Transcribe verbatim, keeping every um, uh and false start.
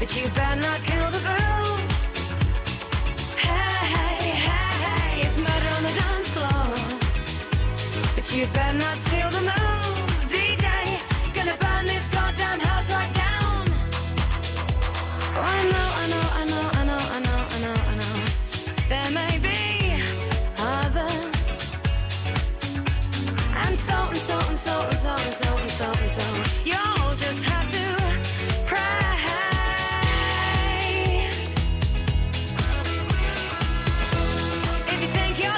but you better not kill the groove. Hey, hey, hey, hey, it's murder on the dance floor, but you better not steal the moves. D J, gonna burn this goddamn house right down. Oh, I know, I know, I know, I know, I know, I know, I know. There may be others, and so and so and so and so and so.